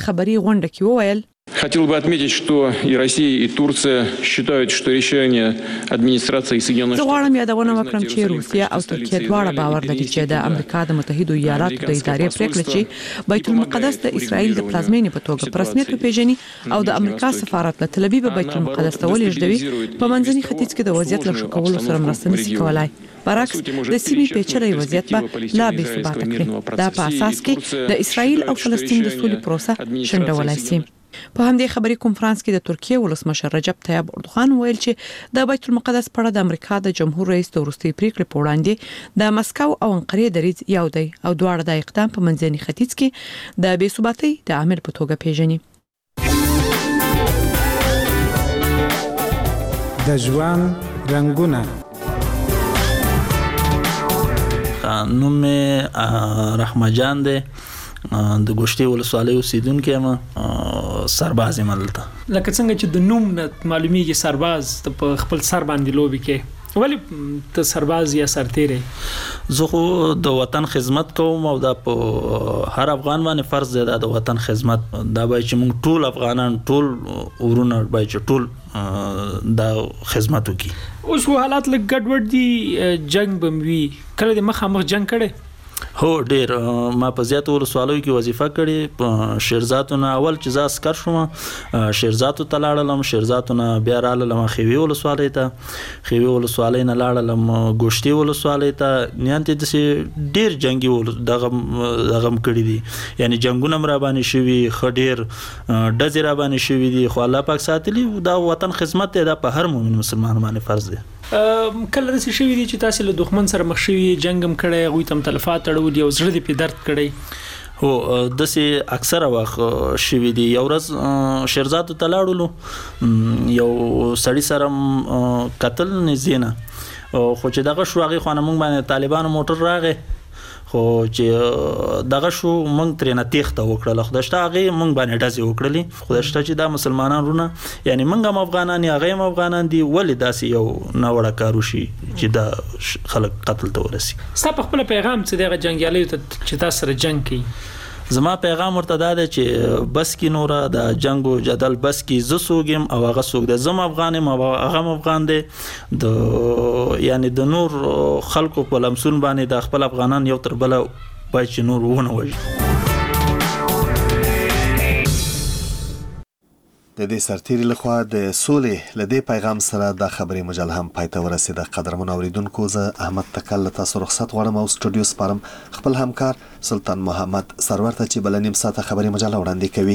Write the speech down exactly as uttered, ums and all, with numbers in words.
خبري غونډه کې وویل Хотел бы отметить, что и Россия, и Турция считают, что решение администрации Соединенных زه Штатов... غواړم یادونه وکړم چې روسیه او ترکیه دواړه باور لري چې د امریکا د متحدو ایالاتو د ادارې پریکړه چې بیت المقدس د اسرائیل د پلازمینې په توګه په رسمیت وپیژني او د امریکا سفارت له تل ابیب بیت المقدس ته ولېږدوي په منځني ختیځ کې د وضعیت له ښه کولو سره مرسته نشي کولای. برعکس د سیمې پیچلې وضعیت به لا بې ثباته کړي. دا په اساس کې د اسرائیل او فلسطین د سولې پروسه شنډولای شي. په همدې خبري کنفرانس کې د ترکیه ولسمشر رجب طیب اردوغان ویل چې د بیت المقدس په اړه د امریکا د جمهور رئیس د وروستي پریکړې په وړاندې د مسکو او انقرې دریځ یو دی او دواړه د اقدام په منځني ختیځ کې د بې ثباتۍ د عامل په توګه پیژني. د ژوند رنګونه نوم مې رحمه جان دی، د ګوشتي ولسوالۍ اوسیدونکی یم، سرباز یم دلته. لکه څنګه چې د نوم نه معلومیږي سرباز ته په خپل سر باندې لوبي کې، ولې ته سرباز یا سرتیری؟ زه خو د وطن خدمت کوم او دا په هر افغان باندې فرض دی د وطن خدمت. دا باید چې موږ ټول افغانان ټول ورونه باید چې ټول دا خدمت وکړي. اوس حالات لږ ګډوډ دي، جنگ بم وي، کله د مخامخ جنگ کړي؟ هو ډیر. ما په زیاتو ولسوالیو کې وظیفه کړې. په شیرزاتو نه اول چې زه عسکر شوم شیرزاتو ته لاړلم، شیرزاتو نه بیا رالم خیوي ولسوالۍ ته، خیوي ولسوالۍ نه لاړلم ګوشتي ولسوالۍ ته. نیانته د ډیر جنگي دغه دغه کړی دي، یعنی جنگونه مر باندې شوي، خډیر ډزې را باندې شوي دي، خو الله پاک ساتلی. دا وطن خدمت دی، دا په هر مؤمن مسلمان باندې فرض دی. کله داسې شوي دي چې تاسو له دښمن سره مخ شوي، جنگ هم کړی، هغوی ته هم تلفات اړولي او زړه دې پې درد کړی؟ هو داسې اکثره وخت شوي دي. یو ورځ شیرزاتو ته لاړلو، یو سړي سره قتل نږدې نه، خو چې دغه شو هغې خوا نه موږ باندې طالبانو موټر راغی، خو چې دغه شو موږ ترېنه تېښته وکړله. خدای شته هغې موږ باندې ډزې وکړلې. خدای شته چې دا مسلمانان رونه، یعنی موږ هم افغانان یې هغې هم افغانان دي، ولې داسې یو ناوړه کار وشي چې دا خلک قتل ته ورسي؟ ستا په خپله پیغام څه دی هغه جنګیالیو ته چې تاسو سره جنګ کوي؟ زما پیغام ورته دا دی چې بس کې نوره د جنگ و جدل بس کې، زه څوک یم او هغه څوک دی، زه هم افغان یم او هغه هم افغان دی. د یعنی د نور خلکو په لمسون باندې د خپل افغانان یو تر بله باید چې نور ونه وژني. د دې سرتیري لخوا د سولې له دې پیغام سره د خبري مجله هم پای ته ورسېده. قدرمن اوریدونکو، زه احمد تکل له تاسو رخصت غواړم او سټوډیو سپارم خپل همکار سلطان محمد سرور ته چې بل نیم ساعته خبري مجله وړاندې کوي.